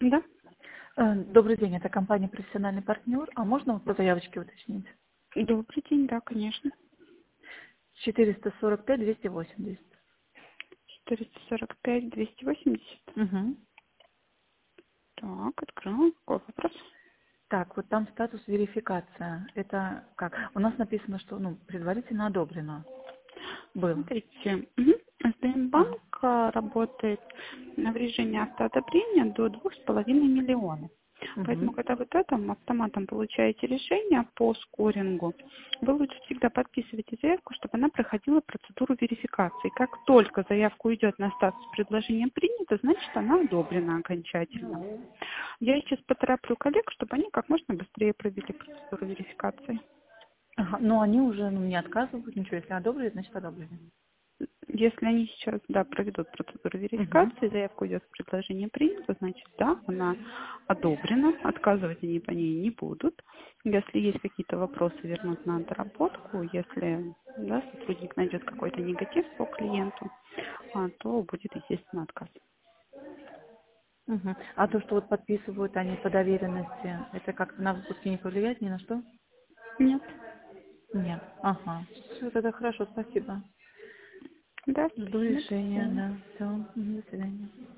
Да, Добрый день, это компания «Профессиональный партнер». А можно вот по заявочке уточнить? добрый день, да, конечно. 445-280. 445-280. Угу. Так, открою. Какой вопрос? Так, вот там статус верификация. Это как? У нас написано, что предварительно одобрено было. Смотрите, А, СДН-банк работает в режиме автоодобрения до 2,5 миллионов. Поэтому, угу. когда вы там автоматом получаете решение по скорингу, вы лучше всегда подписывайте заявку, чтобы она проходила процедуру верификации. Как только заявка уйдет на статус предложения принято, значит она одобрена окончательно. Я сейчас потороплю коллег, чтобы они как можно быстрее провели процедуру верификации. Ага, но они уже не отказывают, ничего, если одобрили, значит одобрили. Если они сейчас, да, проведут процедуру Угу. верификации, заявка идет в предложение принято, значит, да, она одобрена, отказывать они по ней не будут. Если есть какие-то вопросы, вернут на доработку. Если, да, сотрудник найдет какой-то негатив по клиенту, то будет, естественно, отказ. Угу. А то, что вот подписывают они по доверенности, это как-то на выпуске не повлияет ни на что? Нет. Нет. Ага. Все, тогда хорошо, спасибо. Да, Жду спасибо, до решения, свидания. да. Все, до свидания.